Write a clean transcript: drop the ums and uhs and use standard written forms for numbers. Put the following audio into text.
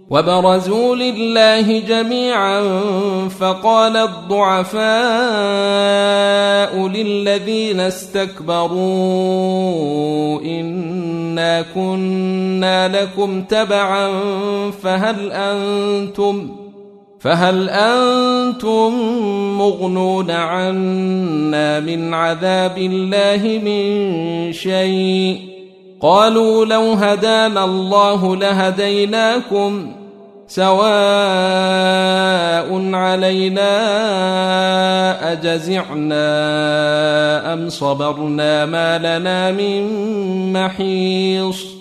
وبرزوا لله جميعا فقال الضعفاء للذين استكبروا إنا كنا لكم تبعا فهل أنتم مغنون عنا من عذاب الله من شيء قالوا لو هدانا الله لهديناكم سواء علينا أجزعنا أم صبرنا ما لنا من محيص